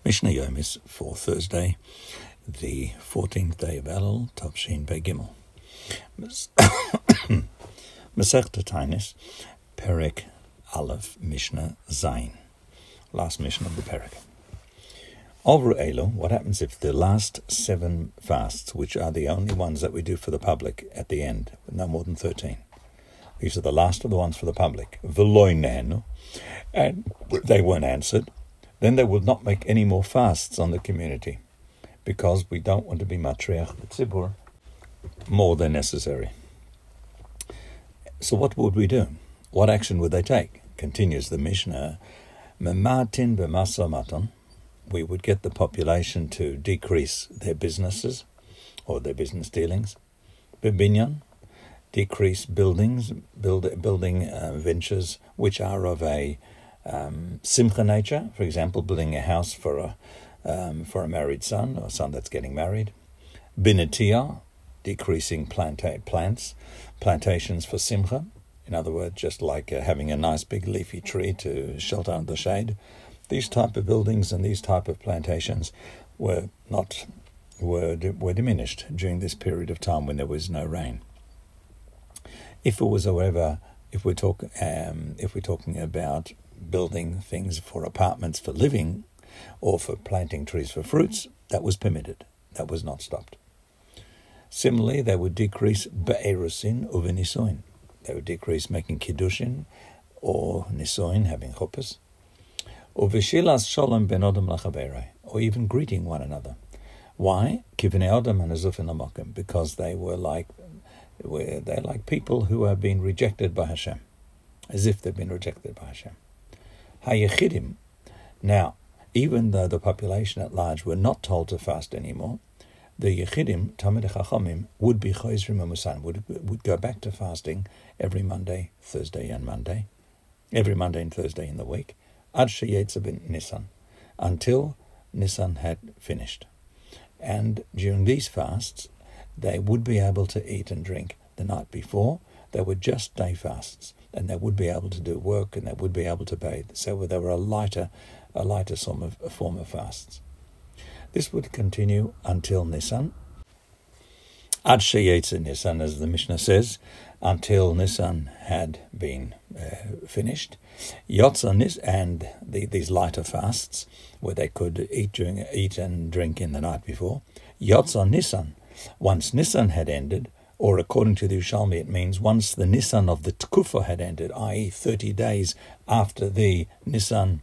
Mishnah Yomis for Thursday, the 14th day of Elul, Tavshin Pei Gimel. Masechta Tainis, Perek Aleph, Mishnah Zayin. Last Mishnah of the Perek. Over Elu, what happens if the last 7 fasts, which are the only ones that we do for the public at the end, no more than 13, these are the last of the ones for the public, V'loi nehenu, and they weren't answered, then they will not make any more fasts on the community, because we don't want to be matriach the tzibur more than necessary. So what would we do? What action would they take? Continues the Mishnah, Mematin b'masa maton, we would get the population to decrease their businesses or their business dealings. B'binyan, decrease building ventures which are of a simcha nature. For example, building a house for a married son or a son that's getting married. Binatia, decreasing plantations for simcha. In other words, just like having a nice big leafy tree to shelter under the shade. These type of buildings and these type of plantations were diminished during this period of time when there was no rain. If it was, however, if we're talking about building things for apartments for living, or for planting trees for fruits, that was permitted. That was not stopped. Similarly, they would decrease be'erusin uve nisoin. They would decrease making kiddushin or nisoin, having chuppahs. Uveshilas shalom ben odom lachaberei, or even greeting one another. Why? Kivnei odom hanazufin lamokim, because they're like people who have been rejected by Hashem, as if they've been rejected by Hashem. Hayechidim. Now, even though the population at large were not told to fast anymore, the Yechidim, Talmidei Chachamim, would be Chozrim U'Musan, would go back to fasting every Monday, Thursday and Monday, every Monday and Thursday in the week, Ad Sheyetze ben Nisan, until Nisan had finished. And during these fasts, they would be able to eat and drink the night before. They were just day fasts, and they would be able to do work, and they would be able to bathe. So they were a lighter form of fasts. This would continue until Nisan. Ad Sheyetze Nisan, as the Mishnah says, until Nisan had been finished. Yotza Nis, and these lighter fasts, where they could eat and drink in the night before. Yotza Nisan, once Nisan had ended, or according to the Yerushalmi, it means once the Nisan of the Tkufa had ended, i.e. 30 days after the Nisan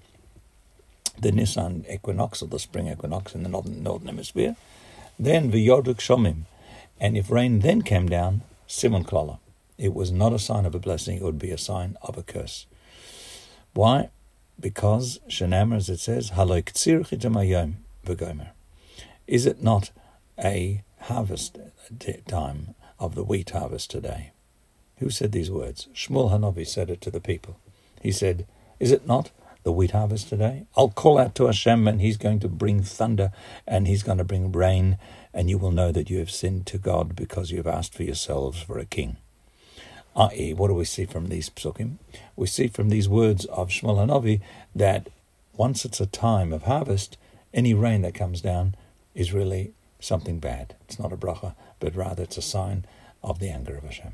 equinox, or the spring equinox in the northern hemisphere, then v'yoduk shomim, and if rain then came down, simon klala, it was not a sign of a blessing, it would be a sign of a curse. Why? Because shenamar, as it says, haloi k'tzir chitam hayom v'gomer. Is it not a harvest time of the wheat harvest today? Who said these words? Shmuel Hanavi said it to the people. He said, is it not the wheat harvest today? I'll call out to Hashem, and he's going to bring thunder, and he's going to bring rain, and you will know that you have sinned to God because you have asked for yourselves for a king. I.e., what do we see from these psukim? We see from these words of Shmuel Hanavi that once it's a time of harvest, any rain that comes down is really something bad. It's not a bracha, but rather it's a sign of the anger of Hashem.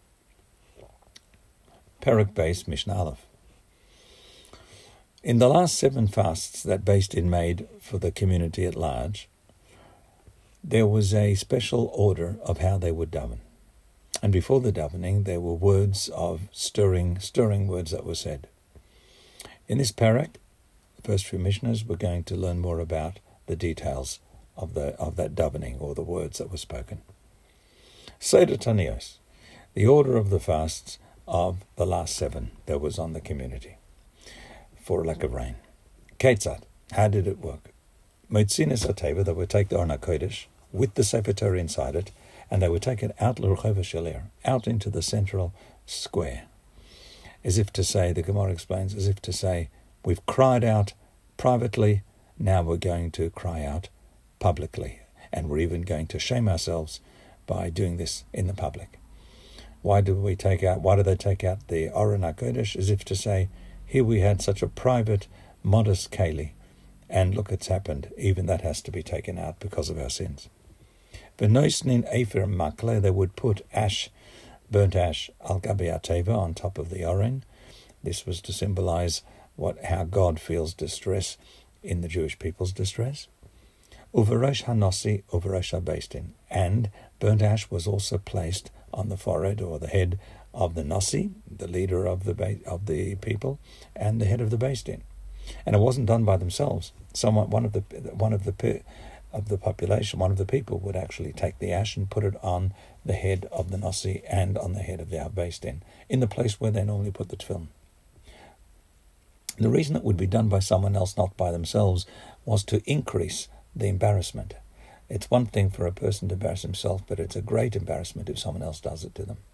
Perek Beis Mishnah Aleph. In the last 7 fasts that Beis Din made for the community at large, there was a special order of how they would daven. And before the davening, there were words of stirring words that were said. In this Perek, the first few Mishnahs, we're going to learn more about the details of that davening, or the words that were spoken. Seder Tanios, the order of the fasts of the last 7 that was on the community for lack of rain. Ketzad, how did it work? Motzines HaTeva, they would take the Orna Kodesh with the Sefer Torah inside it, and they would take it out l'Rechov HaShalir, out into the central square. As if to say, the Gemara explains, as if to say, we've cried out privately, now we're going to cry out publicly, and we're even going to shame ourselves by doing this in the public. Why do they take out the Aron HaKodesh? As if to say, here we had such a private, modest keli, And look, it's happened. Even that has to be taken out because of our sins. V'noisnin efer makle, they would put ash, burnt ash, al gabi ateva, on top of the oren. This was to symbolize how God feels distress in the Jewish people's distress. Uverosh hanosi, uverosh habeistin. And burnt ash was also placed on the forehead or the head of the Nasi, the leader of the people, and the head of the Beis-Din. And it wasn't done by themselves. One of the population, one of the people, would actually take the ash and put it on the head of the Nasi and on the head of the Beis-Din, in the place where they normally put the tefillin. The reason it would be done by someone else, not by themselves, was to increase the embarrassment. It's one thing for a person to embarrass himself, but it's a great embarrassment if someone else does it to them.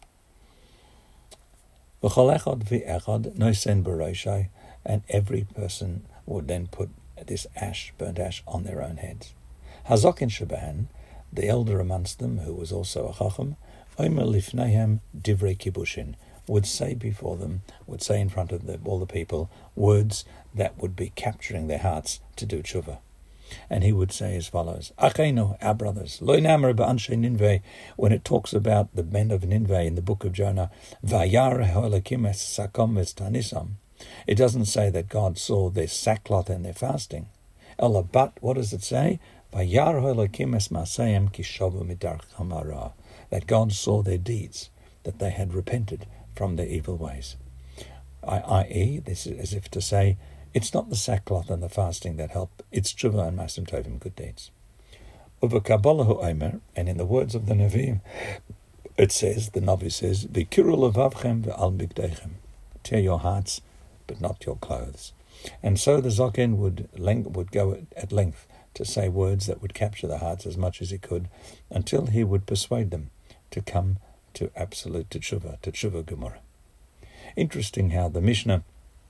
And every person would then put this ash, burnt ash, on their own heads. Hazokin Shabahan, the elder amongst them, who was also a chacham, Omer lifneihem divrei kibushin, would say before them, would say in front of all the people, words that would be capturing their hearts to do tshuva. And he would say as follows: Achenu, our brothers, lo namer ba'anshe Ninveh, when it talks about the men of Ninveh in the book of Jonah, vayar ha'elakim es sakom es tanisam. It doesn't say that God saw their sackcloth and their fasting. Ella, but what does it say? Vayar ha'elakim es masayim ki shovu midarcham hara. That God saw their deeds, that they had repented from their evil ways. I.e., this is as if to say, it's not the sackcloth and the fasting that help, it's tshuva and masim tovim, good deeds. Uva Kabbalah ha'omer, and in the words of the Nevi'im, it says, the Navi says, V'kiru levavchem ve'al bigdeichem, tear your hearts, but not your clothes. And so the Zokin would go at length to say words that would capture the hearts as much as he could, until he would persuade them to come to absolute tshuva Gemara. Interesting how the Mishnah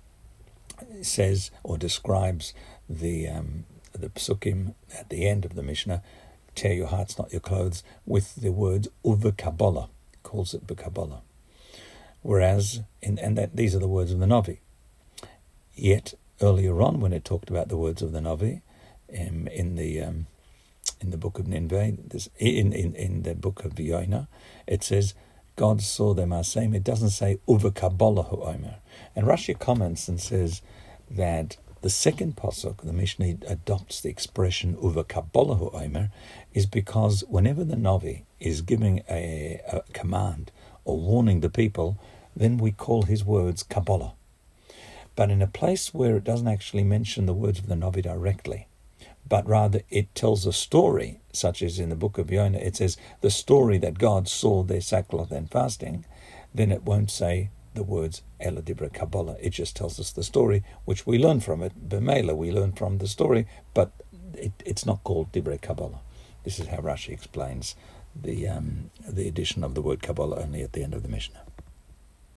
says or describes the psukim at the end of the Mishnah, tear your hearts, not your clothes, with the words uva Kabbalah, calls it b'Kabbalah. Whereas, these are the words of the Navi. Yet earlier on, when it talked about the words of the Navi, in the book of Ninveh, in the book of Yonah, it says God saw them as same. It doesn't say uva Kabbalah ha'omer. And Rashi comments and says that the second pasuk, the Mishnah adopts the expression uva Kabbalah ha'omer, is because whenever the Navi is giving a command or warning the people, then we call his words Kabbalah. But in a place where it doesn't actually mention the words of the Navi directly, but rather it tells a story, such as in the book of Yonah, it says the story that God saw their sackcloth and fasting, then it won't say the words Ela Dibra Kabbalah. It just tells us the story, which we learn from it. B'meila, we learn from the story, but it's not called Dibra Kabbalah. This is how Rashi explains the addition of the word Kabbalah only at the end of the Mishnah.